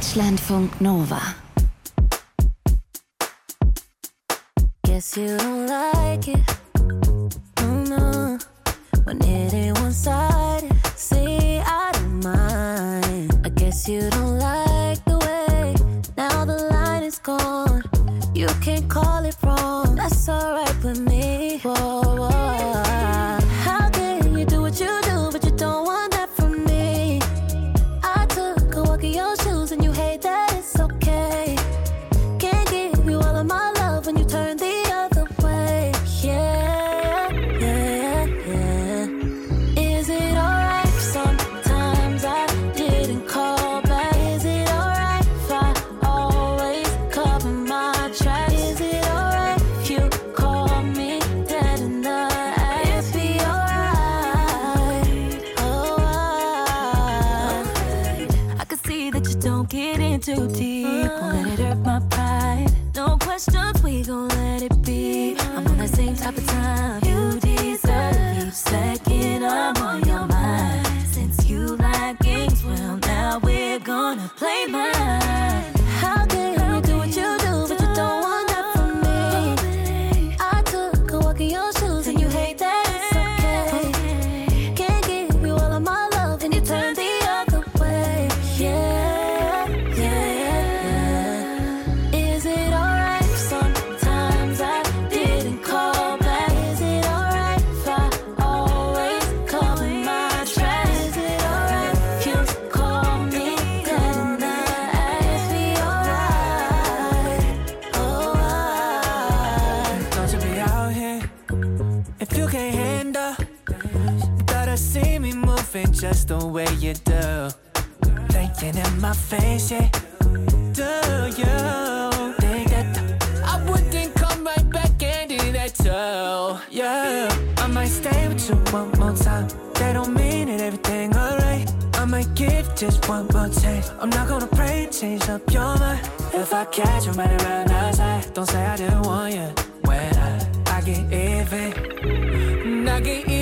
Deutschlandfunk Nova. Guess you don't like it, oh no. When it ain't one-sided, see I don't mind. I guess you don't like the way now the line is gone. You can't call it wrong, that's alright with me. Whoa, whoa. How can you do what you do, but you don't want that from me? I took a walk in your shoes and you hate that it's okay. Can't give you all of my love when you turn the other way. Yeah, yeah, yeah. Is it alright if sometimes I didn't call back? Is it alright if I always cover my tracks? Is it alright if you call me dead in the ass? It'd be alright. Oh, I can see that you don't get in too deep. Won't let it hurt my pride. No questions, we gon' let it be. I'm on that same type of time you deserve. Each second I'm on your mind. Since you like games, well now we're gonna play mine. How can you do what you do, but you don't want that from me? I took a walk in your shoes and you hate that it's okay. Can't give you all of my love and you turn the other way. Yeah, yeah. Is it alright if sometimes I didn't call back? Is it alright if I always cover my tracks? Is it alright if you call me dead in the ass? Be alright. Oh, Don't you be out here if you can't handle. You gotta see me moving just the way you do. Thinking in my face, yeah. Do you think that I wouldn't come right back and do that too? Yeah, I might stay with you one more time. They don't mean it, everything alright. I might give just one more chance. I'm not gonna pray, change up your mind. If I catch you right around outside, don't say I didn't want you. When I get even, I get even.